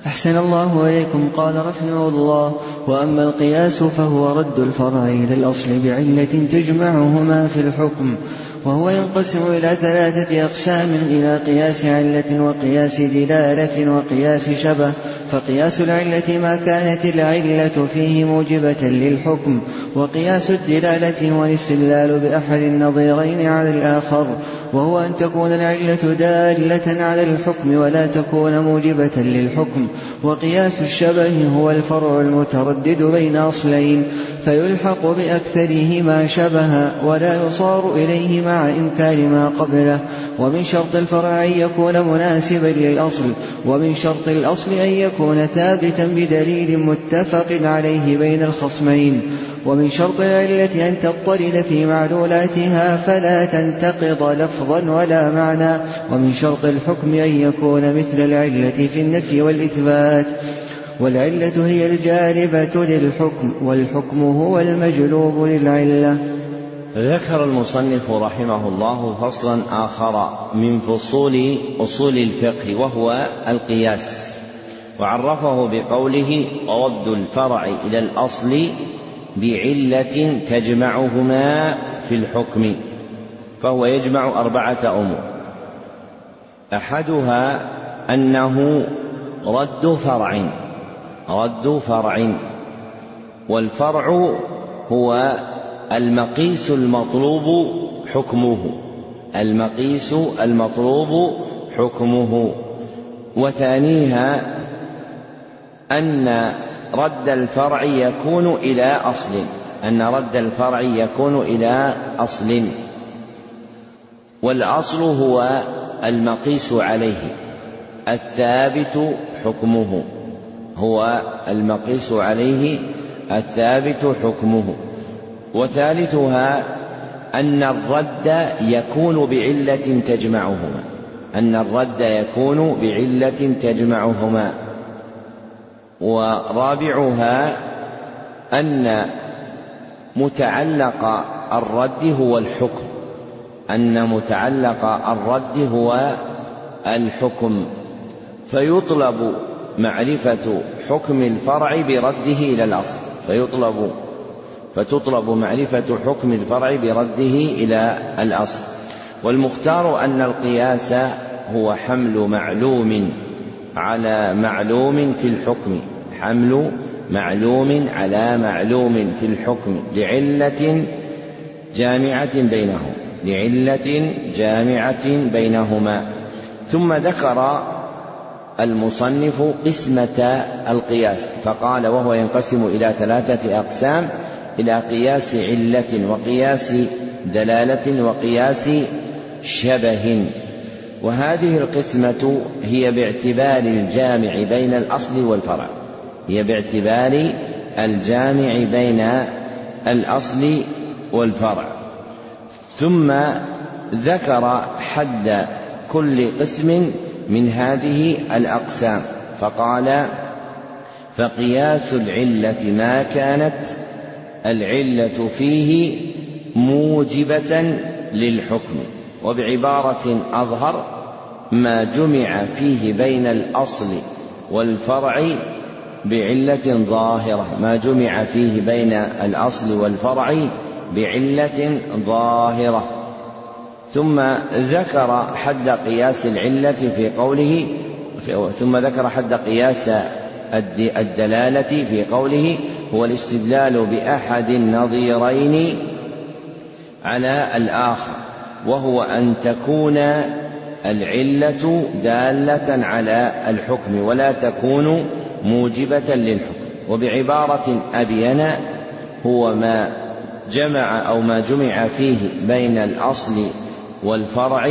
أحسن الله إليكم. قال رحمه الله: وأما القياس فهو رد الفرع إلى الأصل بعلة تجمعهما في الحكم، وهو ينقسم إلى 3 أقسام: إلى قياس علة وقياس دلالة وقياس شبه. فقياس العلة ما كانت العلة فيه موجبة للحكم، وقياس الدلالة هو الاستدلال بأحد النظيرين على الآخر، وهو أن تكون العلة دالة على الحكم ولا تكون موجبة للحكم. وقياس الشبه هو الفرع المتردد بين أصلين فيلحق بأكثرهما شبها ولا يصار إليه مع إنكار ما قبله. ومن شرط الفرع أن يكون مناسبا للأصل، ومن شرط الأصل أن يكون ثابتا بدليل متفق عليه بين الخصمين. ومن شرط العلة أن تضطرد في معلولاتها فلا تنتقض لفظا ولا معنى. ومن شرط الحكم أن يكون مثل العلة في النفي والإثبات. والعلة هي الجالبة للحكم، والحكم هو المجلوب للعلة. ذكر المصنف رحمه الله فصلا آخر من فصول أصول الفقه وهو القياس، وعرفه بقوله: رد الفرع إلى الأصل بعلة تجمعهما في الحكم. فهو يجمع 4 أمور: أحدها أنه رد فرع، والفرع هو المقيس المطلوب حكمه. وثانيها أن رد الفرع يكون إلى أصل، والأصل هو المقيس عليه الثابت حكمه. وثالثها أن الرد يكون بعلة تجمعهما. ورابعها أن متعلق الرد هو الحكم، فيطلب معرفة حكم الفرع برده إلى الأصل، فتطلب معرفة حكم الفرع برده إلى الأصل. والمختار أن القياس هو حمل معلوم على معلوم في الحكم لعلة جامعة بينهما. ثم ذكر المصنف قسمة القياس فقال: وهو ينقسم إلى 3 أقسام: إلى قياس علة وقياس دلالة وقياس شبه. وهذه القسمة هي باعتبار الجامع بين الأصل والفرع. ثم ذكر حد كل قسم من هذه الأقسام فقال: فقياس العلة ما كانت العلة فيه موجبة للحكم. وبعبارة أظهر: ما جمع فيه بين الأصل والفرع بعلة ظاهرة. ثم ذكر حد قياس العلة في قوله ثم ذكر حد قياس الدلالة في قوله: هو الاستدلال بأحد النظيرين على الآخر، وهو أن تكون العلة دالة على الحكم ولا تكون موجبة للحكم. وبعبارة أبين: هو ما جمع فيه بين الأصل والفرع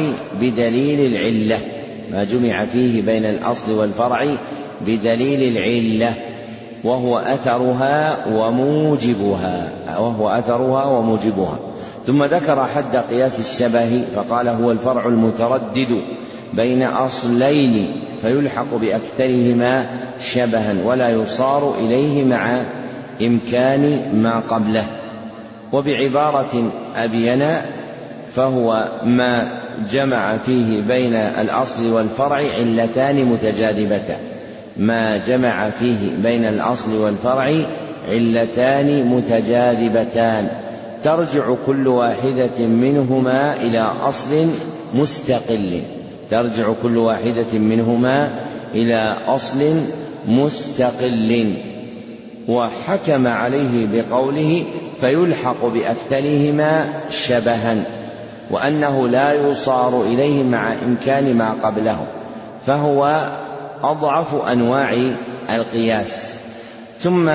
بدليل العلة وهو أثرها وموجبها. ثم ذكر حد قياس الشبه فقال: هو الفرع المتردد بين أصلين فيلحق بأكثرهما شبها ولا يصار إليه مع إمكان ما قبله. وبعبارة أبين: فهو ما جمع فيه بين الأصل والفرع علتان متجاذبتان، ما جمع فيه بين الأصل والفرع علتان متجاذبتان ترجع كل واحدة منهما إلى أصل مستقل، ترجع كل واحدة منهما إلى أصل مستقل. وحكم عليه بقوله فيلحق بأكثرهما شبها، وأنه لا يصار إليه مع إمكان ما قبله، فهو أضعف أنواع القياس. ثم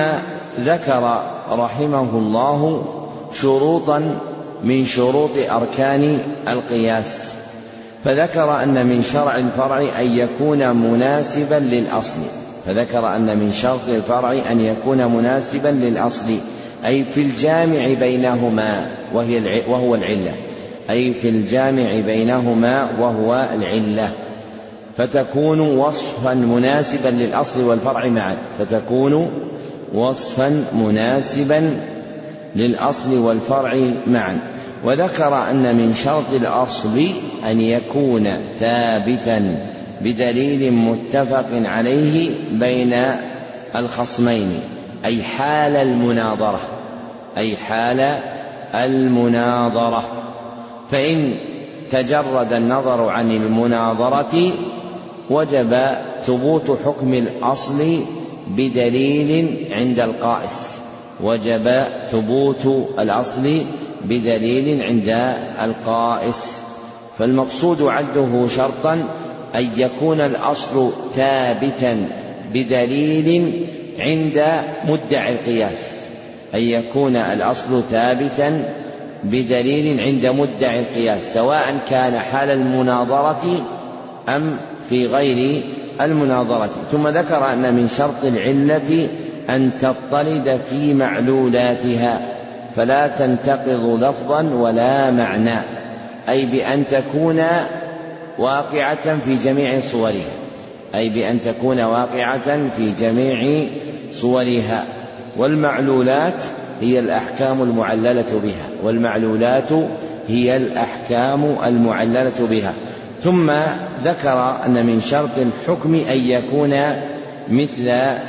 ذكر رحمه الله شروطا من شروط أركان القياس، فذكر أن من شرع الفرع أن يكون مناسبا للأصل، فذكر أن من شرط الفرع أن يكون مناسبا للأصل، أي في الجامع بينهما وهو العلة، أي في الجامع بينهما وهو العلة، فتكون وصفا مناسبا للأصل والفرع معا، فتكون وصفا مناسبا للأصل والفرع معا. وذكر أن من شرط الأصل أن يكون ثابتا بدليل متفق عليه بين الخصمين، أي حال المناظرة، أي حال المناظرة، فإن تجرد النظر عن المناظرة وجب ثبوت حكم الأصل بدليل عند القائس، وجب ثبوت الأصل بدليل عند القائس. فالمقصود عده شرطا أن يكون الأصل ثابتا بدليل عند مدعي القياس، أن يكون الأصل ثابتا بدليل عند مدعي القياس، سواء كان حال المناظرة أم في غير المناظرة. ثم ذكر أن من شرط العلة أن تضطرد في معلولاتها فلا تنتقض لفظا ولا معنى، أي بأن تكون واقعة في جميع صورها، أي بأن تكون واقعة في جميع صورها. والمعلولات هي الأحكام المعللة بها، والمعلولات هي الأحكام المعللة بها. ثم ذكر أن من شرط الحكم أن يكون مثل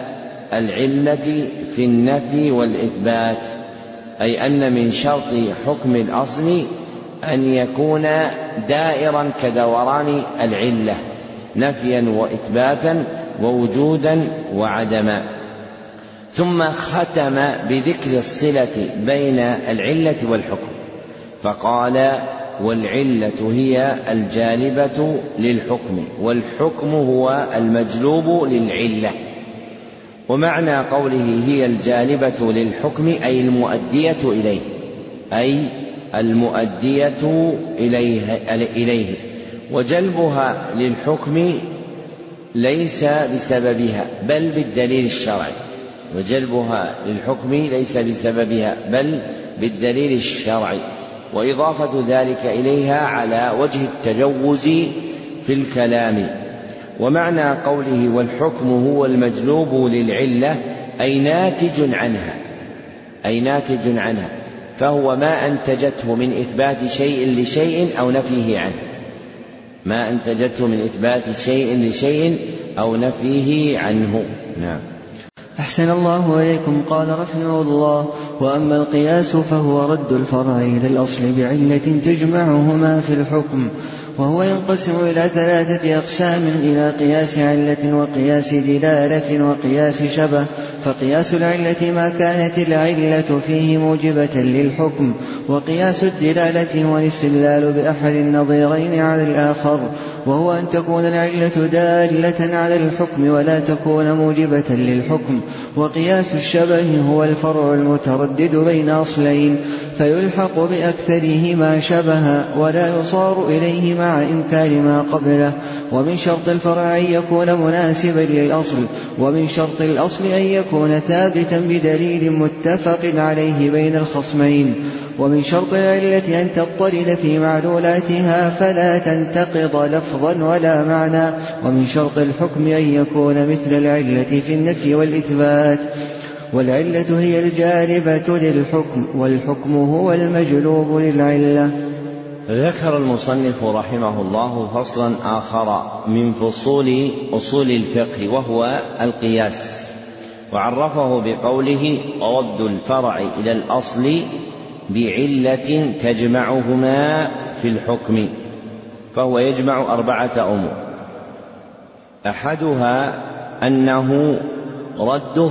العلة في النفي والإثبات، أي أن من شرط حكم الأصل أن يكون دائرا كدوران العلة نفيا وإثباتا ووجودا وعدما. ثم ختم بذكر الصلة بين العلة والحكم، فقال والعلة هي الجالبة للحكم، والحكم هو المجلوب للعلة. ومعنى قوله هي الجالبة للحكم أي المؤدية إليه، أي المؤدية إليه، وجلبها للحكم ليس بسببها بل بالدليل الشرعي، وجلبها للحكم ليس بسببها بل بالدليل الشرعي، وإضافة ذلك إليها على وجه التجوز في الكلام. ومعنى قوله والحكم هو المجلوب للعلة أي ناتج عنها، أي ناتج عنها، فهو ما أنتجته من إثبات شيء لشيء أو نفيه عنه، ما أنتجته من إثبات شيء لشيء أو نفيه عنه. نعم. أحسن الله إليكم. قال رحمه الله: وأما القياس فهو رد الفرع إلى الأصل بعلة تجمعهما في الحكم، وهو ينقسم إلى 3 أقسام: إلى قياس علة وقياس دلالة وقياس شبه. فقياس العلة ما كانت العلة فيه موجبة للحكم، وقياس الدلالة هو الاستدلال بأحد النظيرين على الآخر، وهو أن تكون العلة دالة على الحكم ولا تكون موجبة للحكم. وقياس الشبه هو الفرع المتردد بين أصلين فيلحق بأكثرهما شبها ولا يصار إليه مع إنكار ما قبله. ومن شرط الفرع أن يكون مناسبا للأصل، ومن شرط الأصل أن يكون ثابتا بدليل متفق عليه بين الخصمين. ومن شرط العلة أن تضطرد في معلولاتها فلا تنتقض لفظا ولا معنى. ومن شرط الحكم أن يكون مثل العلة في النفي والإثبات. والعلة هي الجالبة للحكم، والحكم هو المجلوب للعلة. ذكر المصنف رحمه الله فصلا آخر من فصول أصول الفقه وهو القياس، وعرفه بقوله رد الفرع إلى الأصل بعلة تجمعهما في الحكم، فهو يجمع 4 أمور. أحدها أنه رد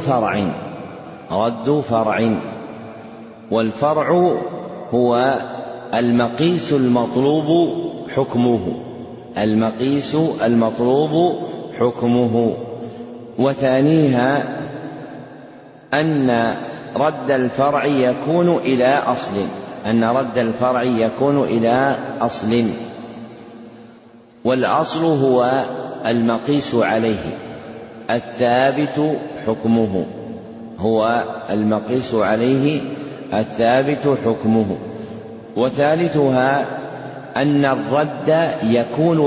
فرع، والفرع هو المقيس المطلوب حكمه. وثانيها أن رد الفرع يكون إلى أصل، والأصل هو المقيس عليه الثابت حكمه. وثالثها أن الرد يكون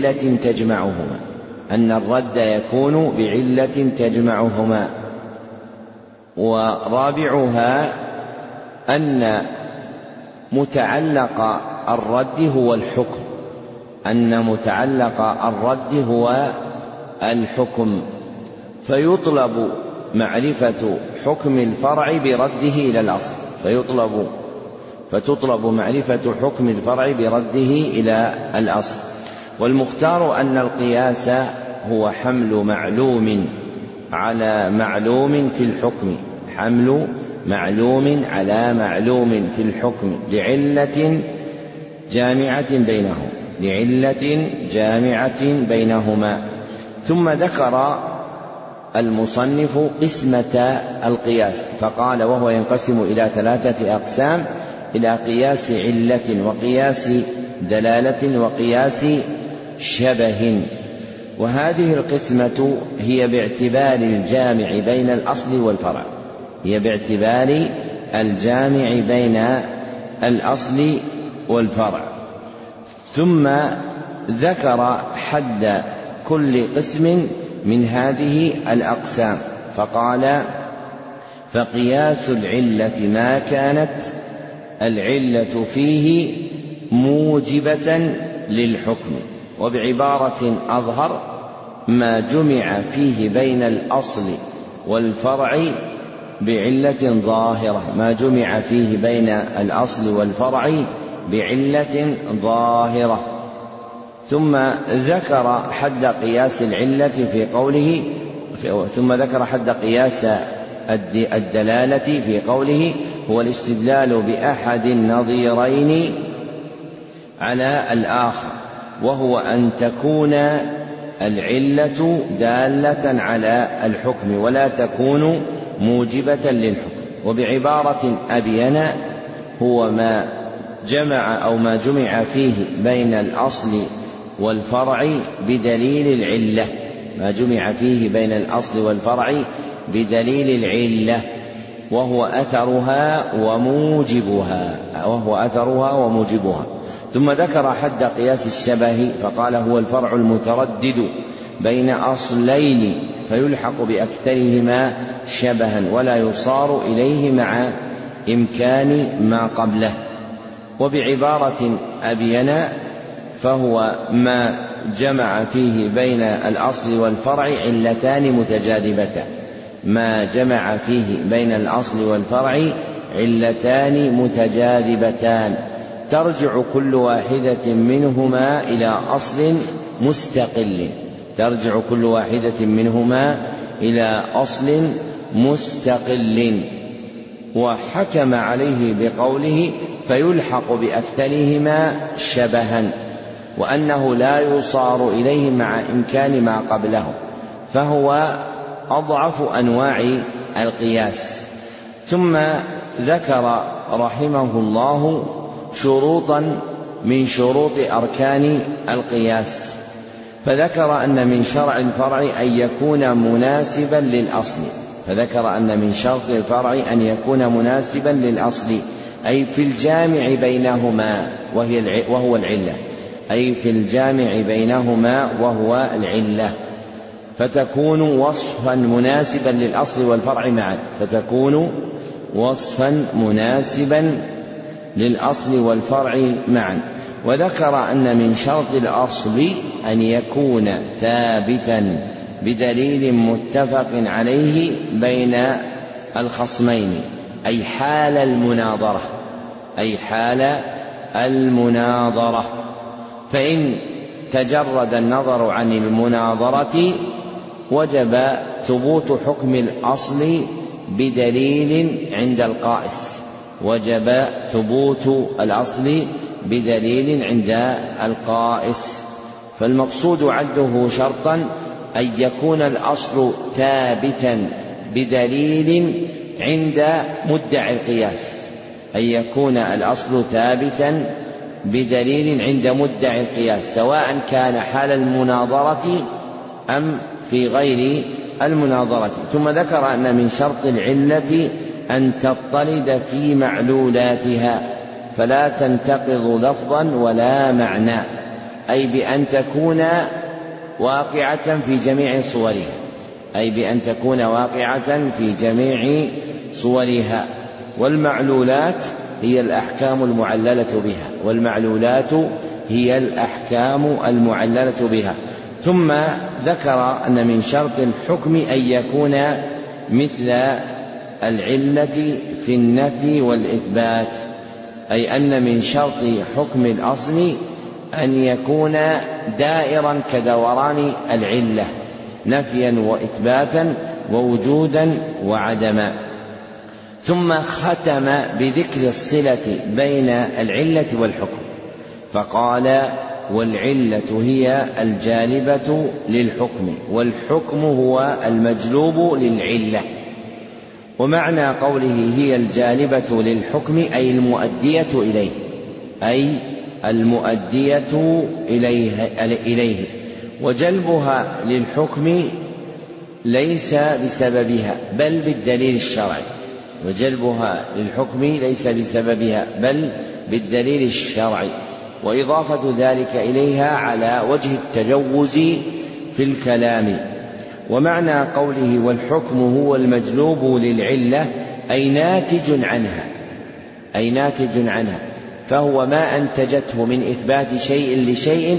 بعلة تجمعهما. ورابعها أن متعلق الرد هو الحكم، فيطلب معرفة حكم الفرع برده إلى الأصل، فتطلب معرفة حكم الفرع برده إلى الأصل. والمختار أن القياس هو حمل معلوم على معلوم في الحكم لعلة جامعة بينهما. ثم ذكر المصنف قسمة القياس فقال وهو ينقسم إلى 3 أقسام: إلى قياس علة، وقياس دلالة، وقياس شبه. وهذه القسمة هي باعتبار الجامع بين الأصل والفرع. ثم ذكر حد كل قسم من هذه الأقسام فقال: فقياس العلة ما كانت العلة فيه موجبة للحكم، وبعبارة أظهر ما جمع فيه بين الأصل والفرع بعلة ظاهرة. ثم ذكر حد قياس العلة في قوله ثم ذكر حد قياس الدلالة في قوله: هو الاستدلال بأحد النظيرين على الآخر، وهو أن تكون العلة دالة على الحكم ولا تكون موجبة للحكم. وبعبارة أبين هو ما جمع فيه بين الأصل والفرع بدليل العلة، وهو أثرها وموجبها. ثم ذكر حد قياس الشبه فقال: هو الفرع المتردد بين أصلين فيلحق بأكثرهما شبها ولا يصار إليه مع إمكان ما قبله. وبعبارة أبين فهو ما جمع فيه بين الأصل والفرع علتان متجاذبتان ترجع كل واحدة منهما إلى أصل مستقل. وحكم عليه بقوله: فيلحق بأكثرهما شبها، وأنه لا يصار إليه مع إمكان ما قبله، فهو أضعف أنواع القياس. ثم ذكر رحمه الله شروطا من شروط أركان القياس، فذكر أن من شرع الفرع أن يكون مناسبا للأصل، أي في الجامع بينهما وهو العلة، فتكون وصفا مناسبا للأصل والفرع معا. وذكر أن من شرط الأصل أن يكون ثابتا بدليل متفق عليه بين الخصمين، أي حال المناظرة، فإن تجرد النظر عن المناظرة وجب ثبوت حكم الأصل بدليل عند القائس فالمقصود عده شرطا أن يكون الأصل ثابتا بدليل عند مدعي القياس سواء كان حال المناظرة أم في غير المناظرة. ثم ذكر أن من شرط العلة أن تضطرد في معلولاتها فلا تنتقض لفظا ولا معنى، أي بأن تكون واقعة في جميع صورها، والمعلولات هي الأحكام المعللة بها. ثم ذكر أن من شرط الحكم أن يكون مثل العلة في النفي والإثبات، أي أن من شرط حكم الأصل أن يكون دائرا كدوران العلة نفيا وإثباتا ووجودا وعدما. ثم ختم بذكر الصلة بين العلة والحكم فقال: والعلة هي الجالبة للحكم، والحكم هو المجلوب للعلة. ومعنى قوله هي الجالبة للحكم أي المؤدية إليه، وجلبها للحكم ليس بسببها بل بالدليل الشرعي، وإضافة ذلك إليها على وجه التجوز في الكلام. ومعنى قوله والحكم هو المجلوب للعلة أي ناتج عنها، فهو ما أنتجته من إثبات شيء لشيء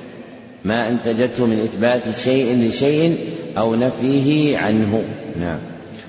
أو نفيه عنه. نعم.